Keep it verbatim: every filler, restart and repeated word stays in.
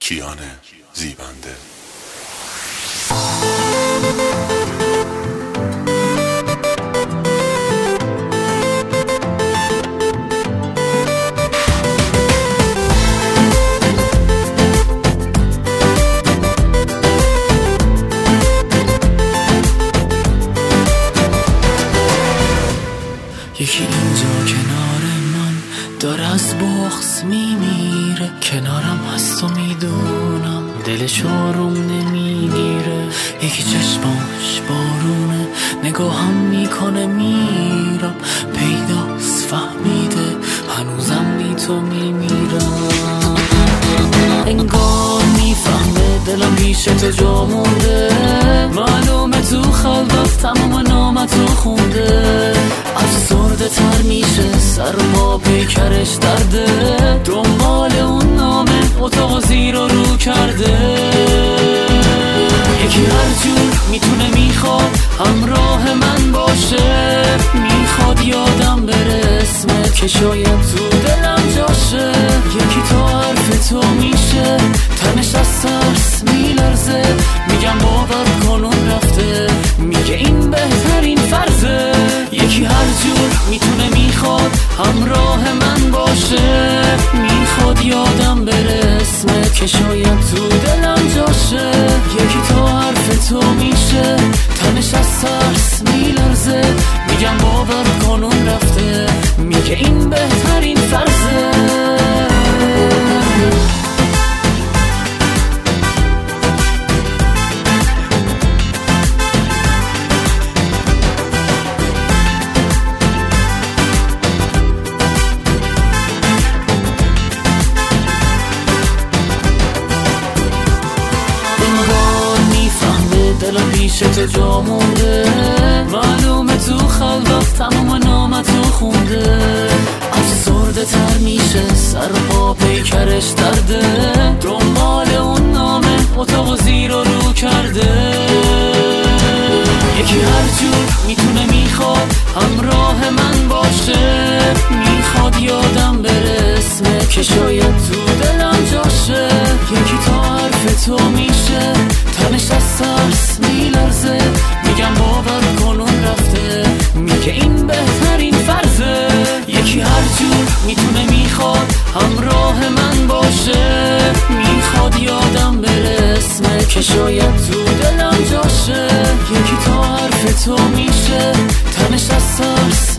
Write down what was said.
کیان زیبنده. یکی اینجا کنار من داره از بغض میمیره، کنارم هست و میدونم دلش آروم نمیگیره. یکی چشماش بارونه، نگاهم میکنه میرم، پیداست فهمیده هنوزم بی تو میمیرم. انگار میفهمه دلم پیش تو جا مونده، معلومه تو خلوت تمام نامتو خونده. افسرده تر میشه سر با پیکرش درده، دنبال اون نامه اتاق زیر و رو کرده. یکی هر جور میتونه میخواد همراه من باشه، میخواد یادم بره اسمت که شاید تو دلم جاشه. یکی تا حرف تو میشه تنش از ترس میلرزه، میگم باور کن اون رفته، میگه این بهترین فرضه. یکی هر جور میتونه میخواد همراه من باشه، میخواد یادم بره اسمت که شاید تو دلم جاشه. یکی تا حرف تو میشه تنش از ترس میلرزه، میگم باور کن اون رفته، میگه این بهترین فرضه. دلم پیش تو جا مونده، معلومه تو خلوت تمام نامتو خونده. افسرده تر میشه سر با پیکرش درده، دنبال اون نامه اتاق زیر و رو کرده. یکی هر جور میتونه میخواد همراه من باشه، میخواد یادم بره اسمت که شاید تو دلم جاشه. یکی تا حرف تو میشه تنش از ترس میلرزه، میگم باور کن اون رفته، میگه این بهترین فرضه. یکی هر جور میتونه میخواد همراه من باشه، میخواد یادم بره اسمت که شاید تو دلم جاشه. یکی تا حرف تو میشه تنش از ترس